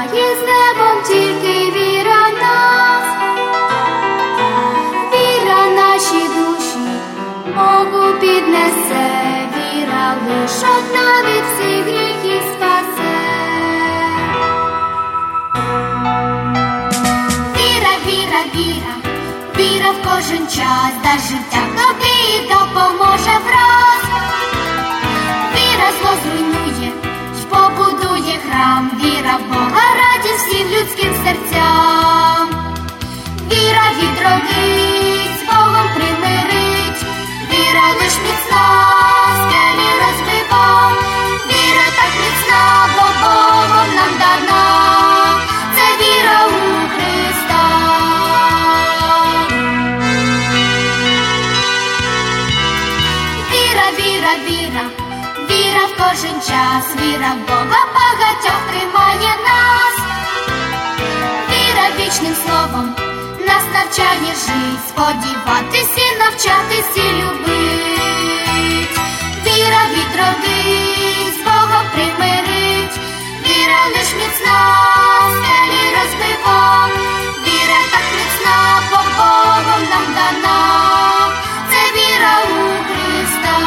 зрівняє з небом тільки віра нас, віра наші душі Богу піднесе, віра лиш одна від всіх гріхів спасе. Віра, віра, віра, віра в кожен час дасть життя тобі допоможе враз. Віра зло зруйнує й побудує храм, віра в Бога радість всім людським серцям. Віра відродить, з Богом примирить, віра лиш міцна, скелі розбива. Віра так міцна, бо Богом нам дана, це віра у Христа. Віра, віра, віра, віра в кожен час, віра в Бога багатьох тримає нас. Віра вічним словом нас навчає жить, сподіватись і навчатись і любить. Віра відродить, з Богом примирить, віра лиш міцна, скелі розбива. Віра так міцна, бо Богом нам дана, це віра у Христа.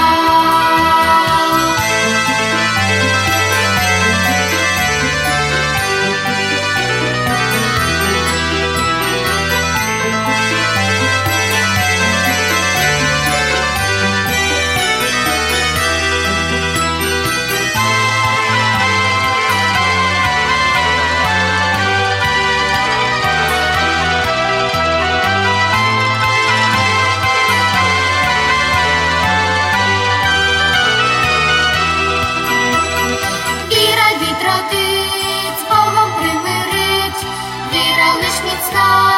Віра відродить, з Богом примирить, віра лиш міцна,